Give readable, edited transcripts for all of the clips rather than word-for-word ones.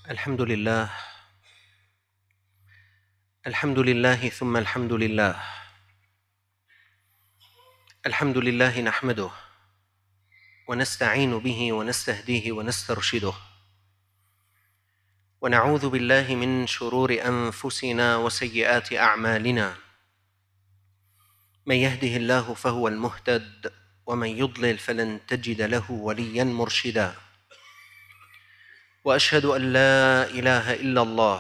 الحمد لله الحمد لله ثم الحمد لله. الحمد لله نحمده ونستعين به ونستهديه ونسترشده، ونعوذ بالله من شرور أنفسنا وسيئات أعمالنا. من يهده الله فهو المهتد، ومن يضلل فلن تجد له وليا مرشدا. وأشهد أن لا إله إلا الله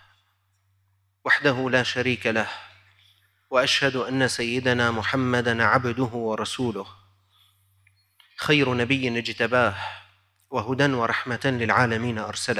وحده لا شريك له، وأشهد أن سيدنا محمدًا عبده ورسوله، خير نبي اجتباه، وهدى ورحمة للعالمين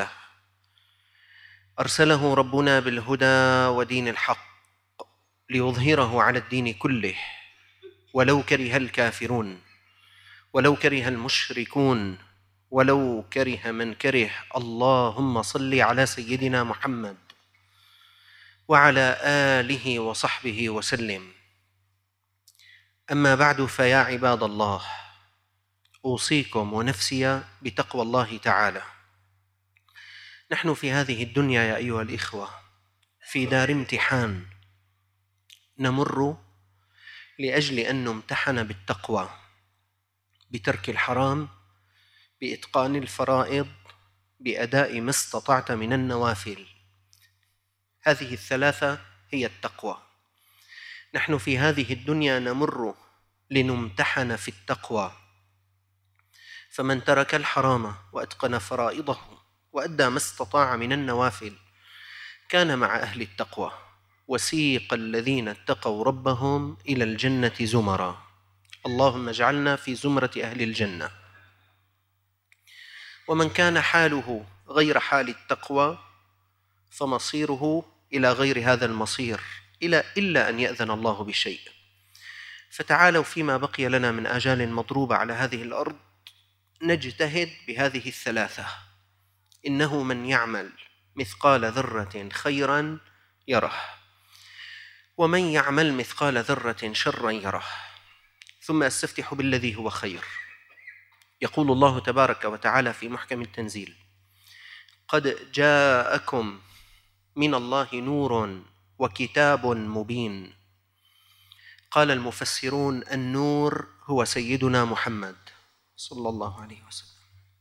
أرسله ربنا بالهدى ودين الحق ليظهره على الدين كله، ولو كره الكافرون، ولو كره المشركون، ولو كره من كره. اللهم صل على سيدنا محمد وعلى آله وصحبه وسلم. أما بعد، فيا عباد الله، أوصيكم ونفسي بتقوى الله تعالى. نحن في هذه الدنيا يا أيها الإخوة في دار امتحان، نمر لأجل أن نمتحن بالتقوى، بترك الحرام، بإتقان الفرائض، بأداء ما استطعت من النوافل. هذه الثلاثة هي التقوى. نحن في هذه الدنيا نمر لنمتحن في التقوى، فمن ترك الحرام وأتقن فرائضه وأدى ما استطاع من النوافل كان مع أهل التقوى. وسيق الذين اتقوا ربهم إلى الجنة زمرا. اللهم اجعلنا في زمرة أهل الجنة. ومن كان حاله غير حال التقوى فمصيره إلى غير هذا المصير، إلا أن يأذن الله بشيء. فتعالوا فيما بقي لنا من آجال مضروبة على هذه الأرض نجتهد بهذه الثلاثة. إنه من يعمل مثقال ذرة خيرا يره، ومن يعمل مثقال ذرة شرا يره. ثم أستفتح بالذي هو خير. يقول الله تبارك وتعالى في محكم التنزيل: قد جاءكم من الله نور وكتاب مبين. قال المفسرون: النور هو سيدنا محمد صلى الله عليه وسلم.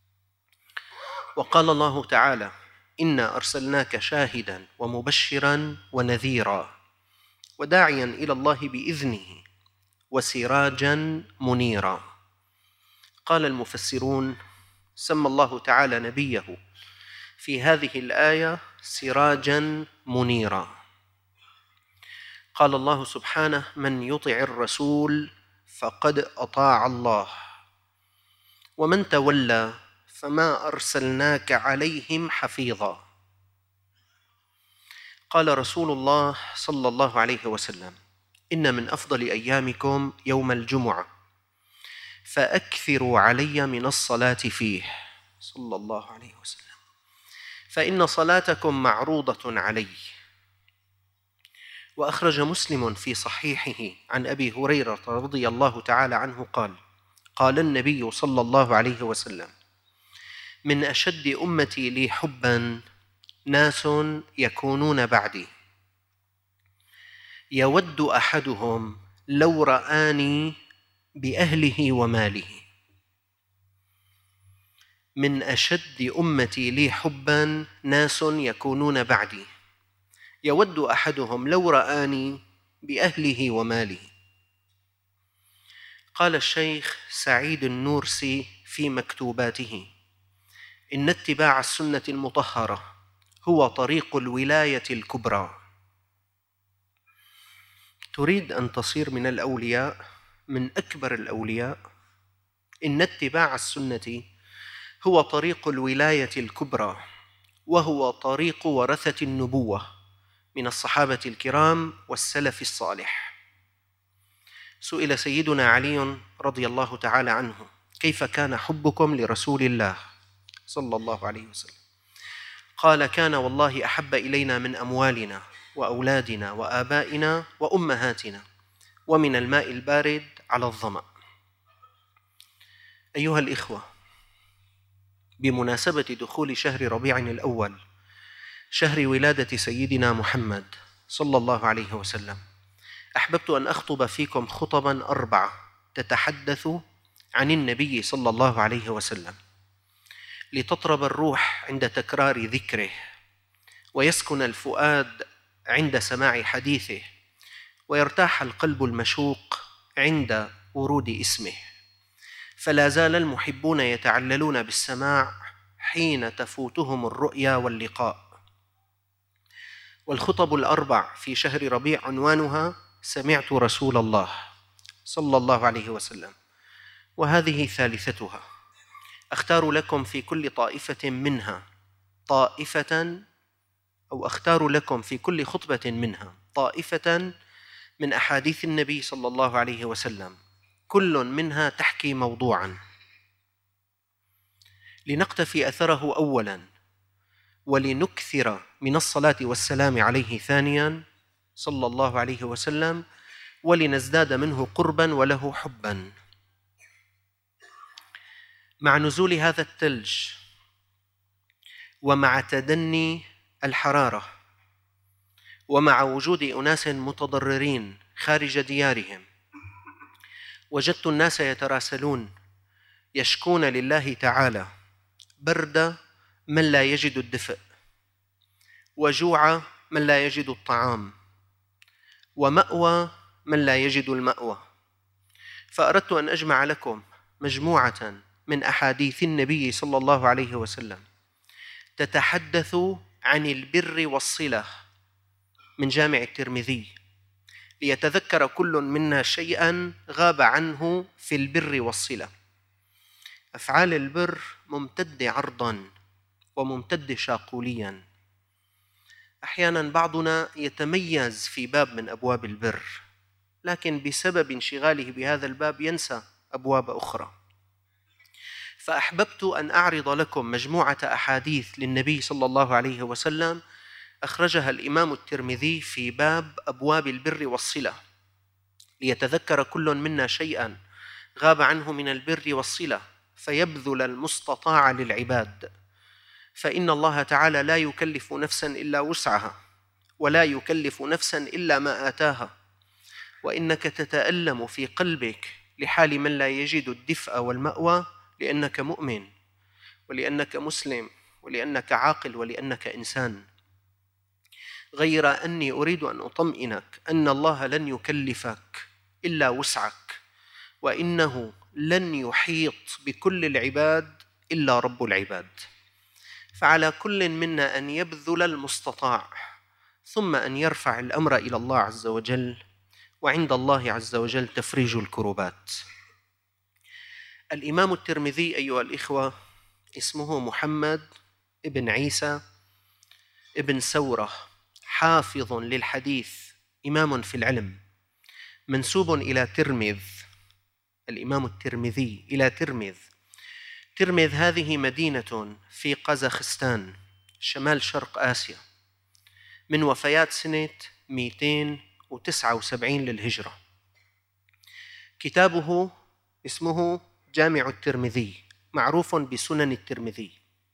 وقال الله تعالى: إنا أرسلناك شاهدا ومبشرا ونذيرا وداعيا إلى الله بإذنه وسراجا منيرا. قال المفسرون: سمى الله تعالى نبيه في هذه الآية سراجا منيرا. قال الله سبحانه: من يطع الرسول فقد أطاع الله، ومن تولى فما أرسلناك عليهم حفيظا. قال رسول الله صلى الله عليه وسلم: إن من أفضل أيامكم يوم الجمعة، فأكثروا علي من الصلاة فيه صلى الله عليه وسلم، فإن صلاتكم معروضة علي. وأخرج مسلم في صحيحه عن أبي هريرة رضي الله تعالى عنه قال: قال النبي صلى الله عليه وسلم: من أشد أمتي لي حبا ناس يكونون بعدي، يود أحدهم لو رآني بأهله وماله. من أشد أمتي لي حبا ناس يكونون بعدي، يود أحدهم لو رآني بأهله وماله. قال الشيخ سعيد النورسي في مكتوباته: إن اتباع السنة المطهرة هو طريق الولاية الكبرى. تريد أن تصير من الأولياء، من أكبر الأولياء، إن اتباع السنة هو طريق الولاية الكبرى، وهو طريق ورثة النبوة من الصحابة الكرام والسلف الصالح. سئل سيدنا علي رضي الله تعالى عنه: كيف كان حبكم لرسول الله صلى الله عليه وسلم؟ قال: كان والله أحب إلينا من أموالنا وأولادنا وآبائنا وأمهاتنا، ومن الماء البارد على الظمأ. أيها الإخوة، بمناسبة دخول شهر ربيع الأول شهر ولادة سيدنا محمد صلى الله عليه وسلم، أحببت أن أخطب فيكم خطبا 4 تتحدث عن النبي صلى الله عليه وسلم، لتطرب الروح عند تكرار ذكره، ويسكن الفؤاد عند سماع حديثه، ويرتاح القلب المشوق عند ورود اسمه. فلا زال المحبون يتعللون بالسماع حين تفوتهم الرؤيا واللقاء. والخطب 4 في شهر ربيع عنوانها سمعت رسول الله صلى الله عليه وسلم، وهذه ثالثتها. أختار لكم في كل طائفة منها أختار لكم في كل خطبة منها طائفة من أحاديث النبي صلى الله عليه وسلم، كل منها تحكي موضوعا، لنقتفي أثره أولا، ولنكثر من الصلاة والسلام عليه ثانيا صلى الله عليه وسلم، ولنزداد منه قربا وله حبا. مع نزول هذا الثلج ومع تدني الحرارة ومع وجود أناس متضررين خارج ديارهم، وجدت الناس يتراسلون يشكون لله تعالى برد من لا يجد الدفء، وجوع من لا يجد الطعام، ومأوى من لا يجد المأوى. فأردت أن أجمع لكم مجموعة من أحاديث النبي صلى الله عليه وسلم تتحدث عن البر والصلة من جامع الترمذي، ليتذكر كل منا شيئا غاب عنه في البر والصلة. أفعال البر ممتد عرضا وممتد شاقوليا. أحيانا بعضنا يتميز في باب من أبواب البر، لكن بسبب انشغاله بهذا الباب ينسى أبواب أخرى. فأحببت أن أعرض لكم مجموعة أحاديث للنبي صلى الله عليه وسلم أخرجها الإمام الترمذي في باب أبواب البر والصلة، ليتذكر كل منا شيئا غاب عنه من البر والصلة، فيبذل المستطاع للعباد. فإن الله تعالى لا يكلف نفسا إلا وسعها، ولا يكلف نفسا إلا ما آتاها. وإنك تتألم في قلبك لحال من لا يجد الدفء والمأوى، لأنك مؤمن، ولأنك مسلم، ولأنك عاقل، ولأنك إنسان. غير أني أريد أن أطمئنك أن الله لن يكلفك إلا وسعك، وإنه لن يحيط بكل العباد إلا رب العباد. فعلى كل منا أن يبذل المستطاع، ثم أن يرفع الأمر إلى الله عز وجل، وعند الله عز وجل تفريج الكربات. الإمام الترمذي أيها الإخوة اسمه محمد ابن عيسى ابن سورة، حافظ للحديث، إمام في العلم، منسوب إلى ترمذ. الإمام الترمذي إلى ترمذ. ترمذ هذه مدينة في قزاخستان شمال شرق آسيا، من وفيات سنة 279 للهجرة. كتابه اسمه جامع الترمذي، معروف بسنن الترمذي.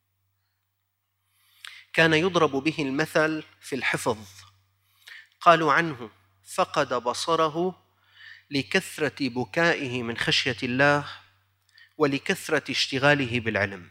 كان يضرب به المثل في الحفظ. قالوا عنه فقد بصره لكثرة بكائه من خشية الله ولكثرة اشتغاله بالعلم.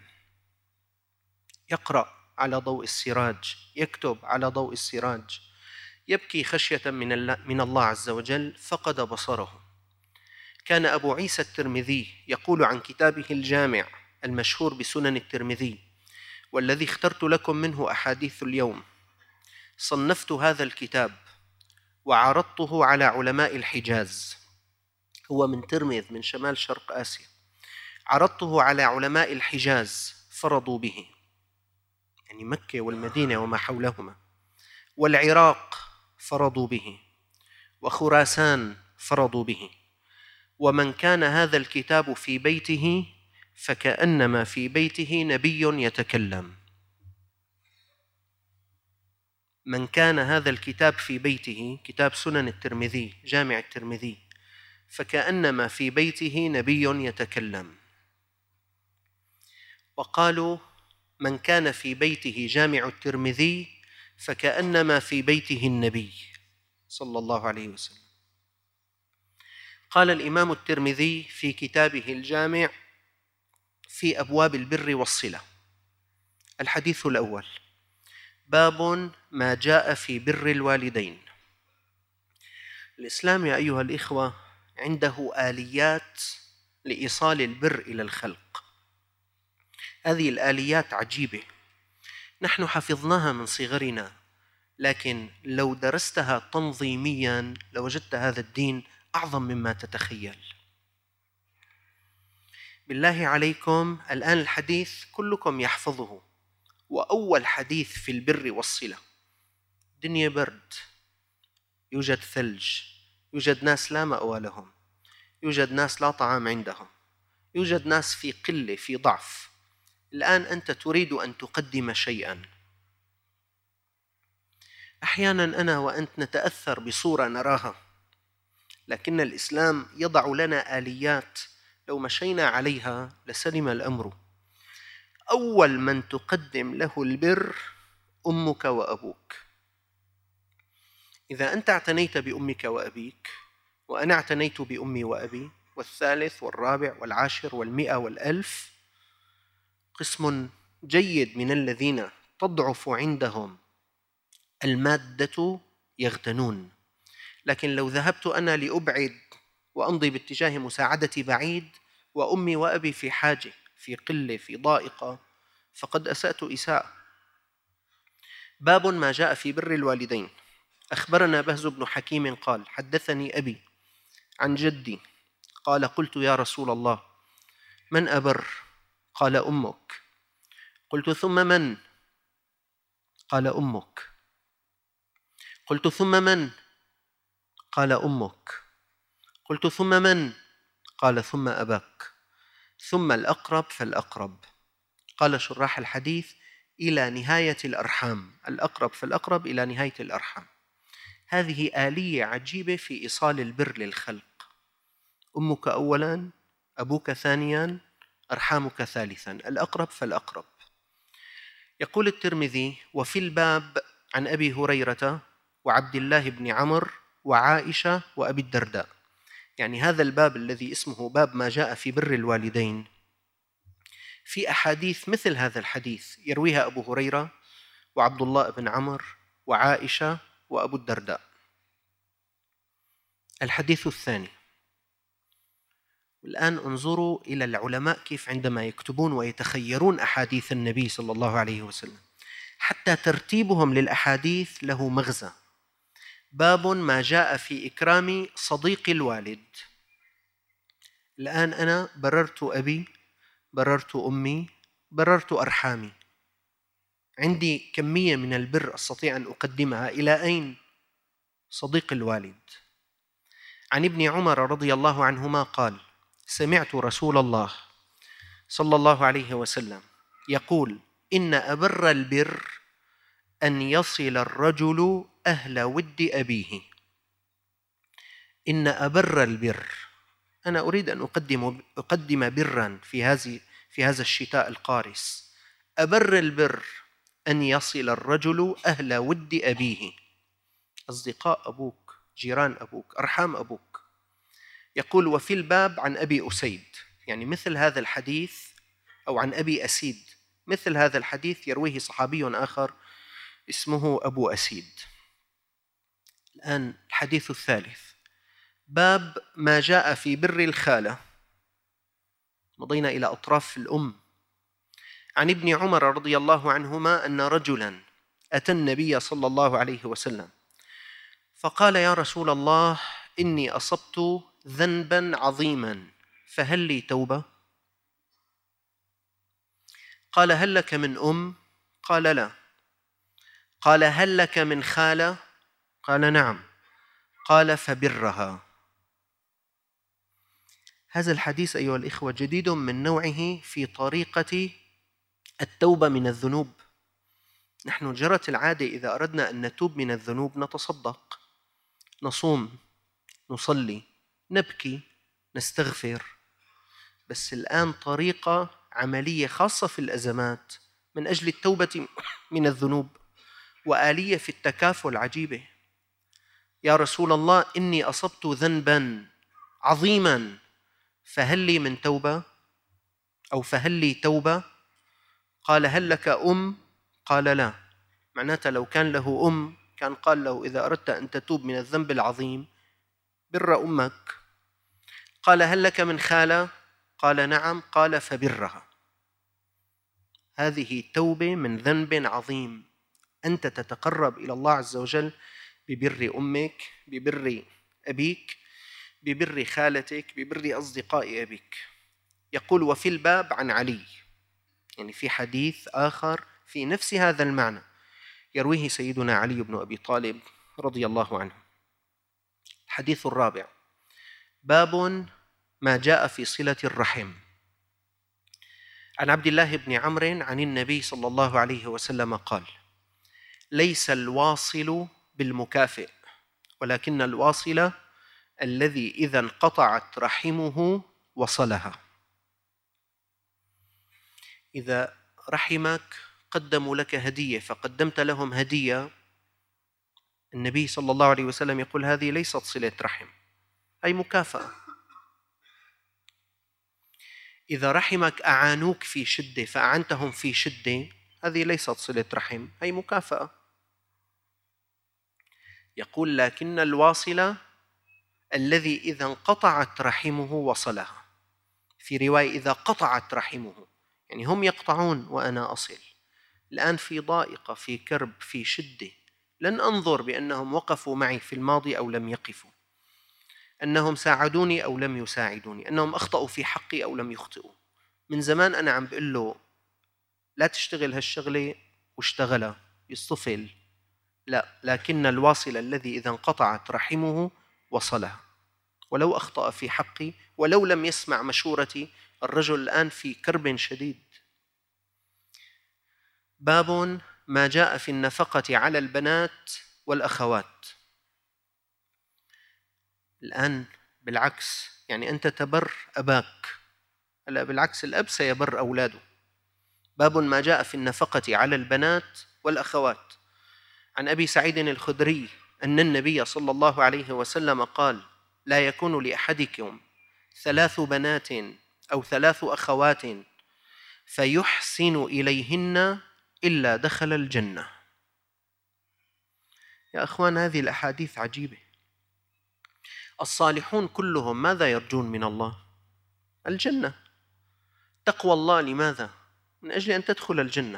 يقرأ على ضوء السراج، يكتب على ضوء السراج، يبكي خشية من الله عز وجل، فقد بصره. كان أبو عيسى الترمذي يقول عن كتابه الجامع المشهور بسنن الترمذي، والذي اخترت لكم منه أحاديث اليوم: صنفت هذا الكتاب وعرضته على علماء الحجاز. هو من ترمذ من شمال شرق آسيا. عرضته على علماء الحجاز فرضوا به، يعني مكة والمدينة وما حولهما، والعراق فرضوا به، وخراسان فرضوا به. ومن كان هذا الكتاب في بيته فكأنما في بيته نبي يتكلم. من كان هذا الكتاب في بيته، كتاب سنن الترمذي جامع الترمذي، فكأنما في بيته نبي يتكلم. وقالوا من كان في بيته جامع الترمذي فكأنما في بيته النبي صلى الله عليه وسلم. قال الإمام الترمذي في كتابه الجامع في أبواب البر والصلة: الحديث الأول: باب ما جاء في بر الوالدين. الإسلام يا أيها الإخوة عنده آليات لإيصال البر إلى الخلق. هذه الآليات عجيبة، نحن حفظناها من صغرنا، لكن لو درستها تنظيميا لوجدت هذا الدين أعظم مما تتخيل. بالله عليكم الآن الحديث كلكم يحفظه، وأول حديث في البر والصلة: دنيا برد، يوجد ثلج، يوجد ناس لا مأوى لهم، يوجد ناس لا طعام عندهم، يوجد ناس في قلة في ضعف. الآن أنت تريد أن تقدم شيئا. أحيانا أنا وأنت نتأثر بصورة نراها، لكن الإسلام يضع لنا آليات لو مشينا عليها لسلم الأمر. أول من تقدم له البر أمك وأبوك. إذا أنت اعتنيت بأمك وأبيك، وأنا اعتنيت بأمي وأبي، والثالث والرابع والعاشر والمئة والألف، قسم جيد من الذين تضعف عندهم المادة يغتنون. لكن لو ذهبت أنا لأبعد وأمضي باتجاه مساعدة بعيد، وأمي وأبي في حاجة، في قلة، في ضائقة، فقد أسأت إساءة. باب ما جاء في بر الوالدين. أخبرنا بهز بن حكيم قال: حدثني أبي عن جدي قال: قلت يا رسول الله من أبر؟ قال: أمك. قلت: ثم من؟ قال: أمك. قلت: ثم من؟ قال: أمك. قلت: ثم من؟ قال: ثم أباك، ثم الأقرب فالأقرب. قال شراح الحديث: إلى نهاية الأرحام، الأقرب فالأقرب إلى نهاية الأرحام. هذه آلية عجيبة في إيصال البر للخلق: أمك أولا، أبوك ثانيا، أرحامك ثالثا، الأقرب فالأقرب. يقول الترمذي: وفي الباب عن أبي هريرة وعبد الله بن عمرو وعائشة وأبي الدرداء. يعني هذا الباب الذي اسمه باب ما جاء في بر الوالدين في أحاديث مثل هذا الحديث يرويها أبو هريرة وعبد الله بن عمرو وعائشة وأبو الدرداء. الحديث الثاني. الآن انظروا إلى العلماء كيف عندما يكتبون ويتخيرون أحاديث النبي صلى الله عليه وسلم، حتى ترتيبهم للأحاديث له مغزى. باب ما جاء في إكرام صديق الوالد. الآن أنا بررت أبي، بررت أمي، بررت أرحامي، عندي كمية من البر أستطيع أن أقدمها. إلى أين؟ صديق الوالد. عن ابن عمر رضي الله عنهما قال: سمعت رسول الله صلى الله عليه وسلم يقول: إن أبر البر أن يصل الرجل أهل ود أبيه. إن أبر البر، أنا أريد أن أقدم برا في هذا الشتاء القارس. أبر البر أن يصل الرجل أهل ود أبيه، أصدقاء أبوك، جيران أبوك، أرحام أبوك. يقول: وفي الباب عن أبي أسيد، يعني مثل هذا الحديث، أو عن أبي أسيد، مثل هذا الحديث يرويه صحابي آخر اسمه أبو أسيد. الآن الحديث الثالث. باب ما جاء في بر الخالة. مضينا إلى أطراف الأم. عن ابن عمر رضي الله عنهما أن رجلا أتى النبي صلى الله عليه وسلم فقال: يا رسول الله إني أصبت ذنبا عظيما فهل لي توبة؟ قال: هل لك من أم؟ قال: لا. قال: هل لك من خالة؟ قال: نعم. قال: فبرها. هذا الحديث أيها الإخوة جديد من نوعه في طريقة التوبة من الذنوب. نحن جرت العادة إذا أردنا أن نتوب من الذنوب نتصدق، نصوم، نصلي، نبكي، نستغفر. بس الآن طريقة عملية خاصة في الأزمات من أجل التوبة من الذنوب. وآلية في التكافل عجيبة. يا رسول الله إني أصبت ذنبا عظيما فهل لي من توبة أو فهل لي توبة؟ قال هل لك أم؟ قال لا. معناتها لو كان له أم كان قال له إذا أردت أن تتوب من الذنب العظيم بر أمك. قال هل لك من خالة؟ قال نعم. قال فبرها. هذه توبة من ذنب عظيم. أنت تتقرب إلى الله عز وجل ببر أمك، ببر أبيك، ببر خالتك، ببر أصدقاء أبيك. يقول وفي الباب عن علي، يعني في حديث آخر في نفس هذا المعنى يرويه سيدنا علي بن أبي طالب رضي الله عنه. الحديث الرابع: باب ما جاء في صلة الرحم. عن عبد الله بن عمرو عن النبي صلى الله عليه وسلم قال: ليس الواصل بالمكافئ، ولكن الواصل الذي إذا انقطعت رحمه وصلها. إذا رحمك قدموا لك هدية فقدمت لهم هدية، النبي صلى الله عليه وسلم يقول هذه ليست صلة رحم، أي مكافأة. إذا رحمك أعانوك في شدة فأعنتهم في شدة، هذه ليست صلة رحم، أي مكافأة. يقول لكن الواصل الذي إذا انقطعت رحمه وصلها. في رواية إذا قطعت رحمه، يعني هم يقطعون وأنا أصل. الآن في ضائقة، في كرب، في شدة، لن أنظر بأنهم وقفوا معي في الماضي أو لم يقفوا، أنهم ساعدوني أو لم يساعدوني، أنهم أخطأوا في حقي أو لم يخطئوا. من زمان أنا عم بقول له لا تشتغل هالشغلة واشتغلها، يصطفل. لا، لكن الواصل الذي إذا انقطعت رحمه وصلها، ولو أخطأ في حقي ولو لم يسمع مشورتي. الرجل الآن في كرب شديد. باب ما جاء في النفقة على البنات والأخوات. الآن بالعكس، يعني أنت تبر أباك، هلا بالعكس الأب سيبر أولاده. باب ما جاء في النفقة على البنات والأخوات. عن أبي سعيد الخدري أن النبي صلى الله عليه وسلم قال: لا يكون لأحدكم 3 بنات أو 3 أخوات فيحسن إليهن إلا دخل الجنة. يا أخوان، هذه الأحاديث عجيبة. الصالحون كلهم ماذا يرجون من الله؟ الجنة. تقوى الله لماذا؟ من أجل أن تدخل الجنة.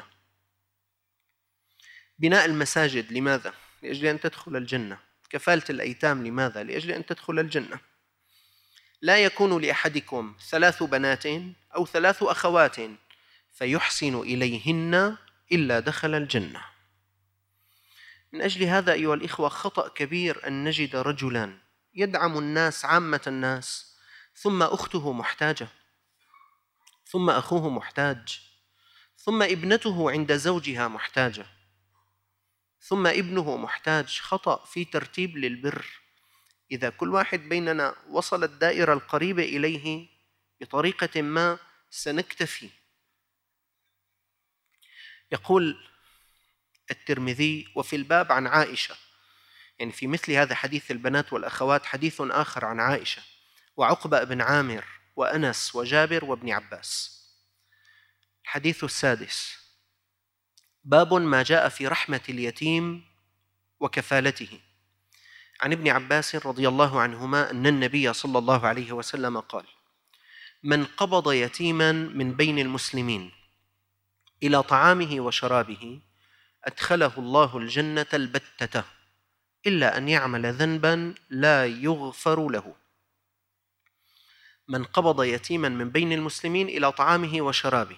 بناء المساجد لماذا؟ لأجل أن تدخل الجنة. كفالة الأيتام لماذا؟ لأجل أن تدخل الجنة. لا يكون لأحدكم 3 بنات أو 3 أخوات فيحسن إليهن إلا دخل الجنة. من أجل هذا أيها الإخوة خطأ كبير أن نجد رجلاً يدعم الناس، عامة الناس، ثم أخته محتاجة، ثم أخوه محتاج، ثم ابنته عند زوجها محتاجة، ثم ابنه محتاج. خطأ في ترتيب للبر. إذا كل واحد بيننا وصل الدائرة القريبة إليه بطريقة ما سنكتفي. يقول الترمذي: وفي الباب عن عائشة، يعني في مثل هذا حديث البنات والأخوات حديث آخر عن عائشة وعقبة بن عامر وأنس وجابر وابن عباس. الحديث السادس: باب ما جاء في رحمة اليتيم وكفالته. عن ابن عباس رضي الله عنهما أن النبي صلى الله عليه وسلم قال: من قبض يتيما من بين المسلمين إلى طعامه وشرابه أدخله الله الجنة البتة إلا أن يعمل ذنبا لا يغفر له. من قبض يتيما من بين المسلمين إلى طعامه وشرابه،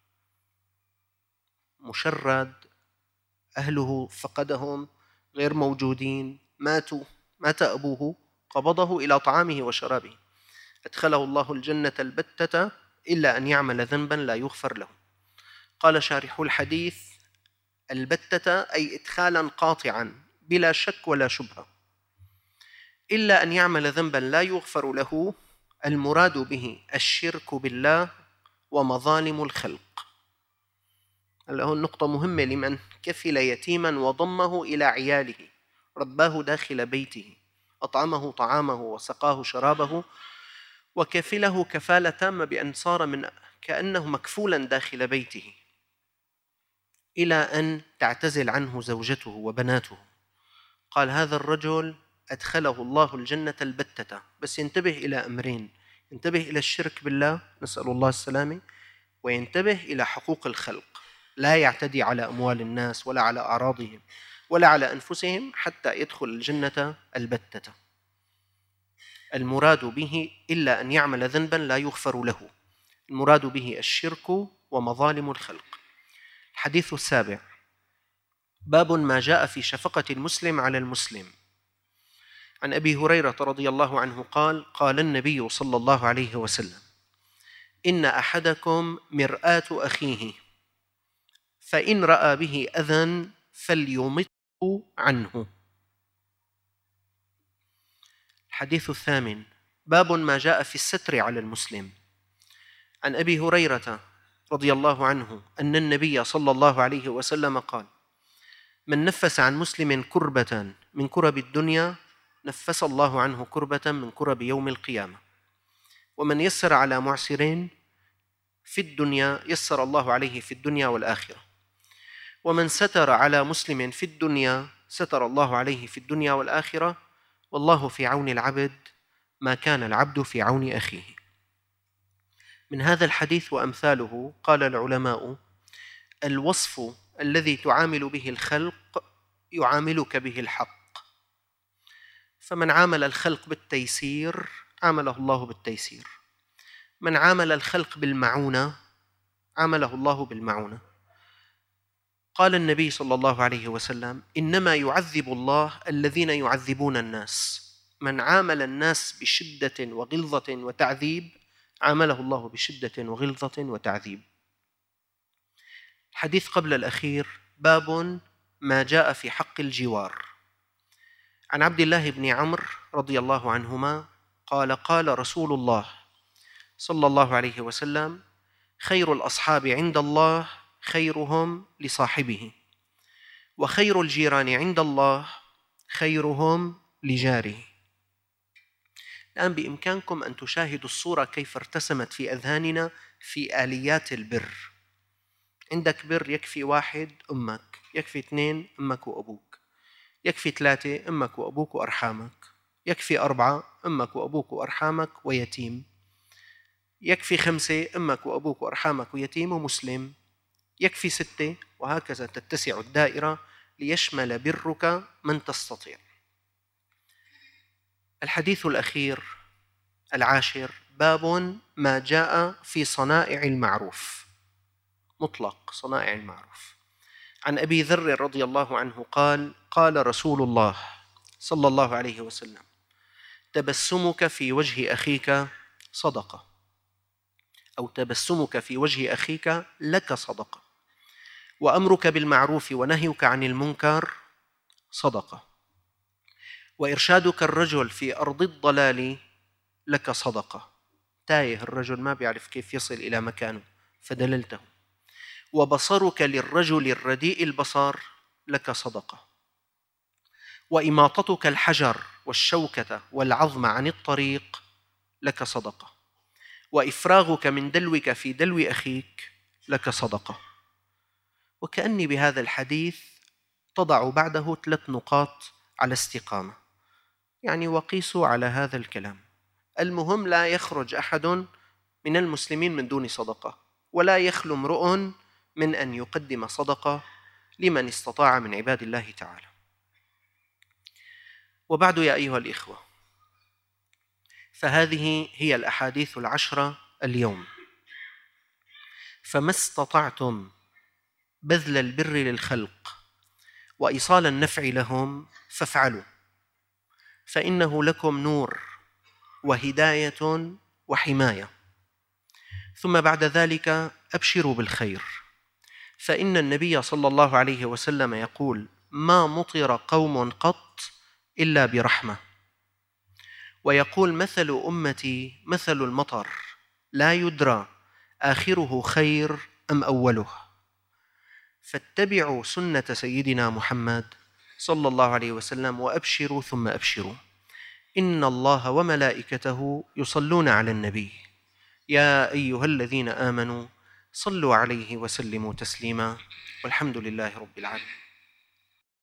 مشرد، أهله فقدهم، غير موجودين، مات أبوه، قبضه إلى طعامه وشرابه، أدخله الله الجنة البتة إلا أن يعمل ذنبا لا يغفر له. قال شارح الحديث: البتة أي إدخالا قاطعا بلا شك ولا شبهة. إلا أن يعمل ذنبا لا يغفر له، المراد به الشرك بالله ومظالم الخلق. هون نقطة مهمة لمن كفل يتيما وضمه إلى عياله، رباه داخل بيته، أطعمه طعامه وسقاه شرابه، وكفله كفالة تامة بأن صار من كأنه مكفولا داخل بيته، إلى أن تعتزل عنه زوجته وبناته. قال هذا الرجل أدخله الله الجنة البتة، بس ينتبه إلى أمرين: ينتبه إلى الشرك بالله، نسأل الله السلامة، وينتبه إلى حقوق الخلق، لا يعتدي على أموال الناس ولا على أعراضهم ولا على أنفسهم حتى يدخل الجنة البتة. المراد به إلا أن يعمل ذنبا لا يغفر له، المراد به الشرك ومظالم الخلق. الحديث السابع: باب ما جاء في شفقة المسلم على المسلم. عن أبي هريرة رضي الله عنه قال: قال النبي صلى الله عليه وسلم: إن أحدكم مرآة أخيه، فإن رأى به أذى فليمطه عنه. الحديث الثامن: باب ما جاء في الستر على المسلم. عن أبي هريرة رضي الله عنه أن النبي صلى الله عليه وسلم قال: من نفس عن مسلم كربة من كرب الدنيا نفس الله عنه كربة من كرب يوم القيامة، ومن يسر على معسر في الدنيا يسر الله عليه في الدنيا والآخرة، ومن ستر على مسلم في الدنيا ستر الله عليه في الدنيا والآخرة، والله في عون العبد ما كان العبد في عون أخيه. من هذا الحديث وأمثاله قال العلماء: الوصف الذي تعامل به الخلق يعاملك به الحق، فمن عامل الخلق بالتيسير عامله الله بالتيسير، من عامل الخلق بالمعونة عامله الله بالمعونة. قال النبي صلى الله عليه وسلم: إنما يعذب الله الذين يعذبون الناس. من عامل الناس بشدة وغلظة وتعذيب عامله الله بشدة وغلظة وتعذيب. الحديث قبل الأخير: باب ما جاء في حق الجوار. عن عبد الله بن عمرو رضي الله عنهما قال: قال رسول الله صلى الله عليه وسلم: خير الأصحاب عند الله خيرهم لصاحبه، وخير الجيران عند الله خيرهم لجاره. الآن بإمكانكم أن تشاهدوا الصورة كيف ارتسمت في أذهاننا في آليات البر. عندك بر يكفي واحد أمك، يكفي اثنين أمك وأبوك، يكفي ثلاثة أمك وأبوك وأرحامك، يكفي أربعة أمك وأبوك وأرحامك ويتيم، يكفي خمسة أمك وأبوك وأرحامك ويتيم ومسلم، يكفي ستة، وهكذا تتسع الدائرة ليشمل برك من تستطيع. الحديث الأخير العاشر: باب ما جاء في صنائع المعروف، مطلق صنائع المعروف. عن أبي ذر رضي الله عنه قال: قال رسول الله صلى الله عليه وسلم: تبسمك في وجه أخيك صدقة، أو تبسمك في وجه أخيك لك صدقة، وأمرك بالمعروف ونهيك عن المنكر صدقة، وإرشادك الرجل في أرض الضلال لك صدقة. تايه الرجل ما بيعرف كيف يصل إلى مكانه فدللته. وبصرك للرجل الرديء البصر لك صدقة، وإماطتك الحجر والشوكة والعظم عن الطريق لك صدقة، وإفراغك من دلوك في دلو أخيك لك صدقة. وكأني بهذا الحديث تضع بعده 3 نقاط على استقامة، يعني وقيسوا على هذا الكلام. المهم لا يخرج أحد من المسلمين من دون صدقة، ولا يخلو امرؤ من أن يقدم صدقة لمن استطاع من عباد الله تعالى. وبعد يا أيها الإخوة، فهذه هي الأحاديث 10 اليوم، فما استطعتم بذل البر للخلق وإيصال النفع لهم فافعلوا، فإنه لكم نور وهداية وحماية. ثم بعد ذلك أبشروا بالخير، فإن النبي صلى الله عليه وسلم يقول: ما مطر قوم قط إلا برحمة، ويقول: مثل أمتي مثل المطر لا يدرى آخره خير أم أوله. فاتبعوا سنة سيدنا محمد صلى الله عليه وسلم وأبشروا ثم أبشروا. إن الله وملائكته يصلون على النبي يا أيها الذين آمنوا صلوا عليه وسلموا تسليما، والحمد لله رب العالمين.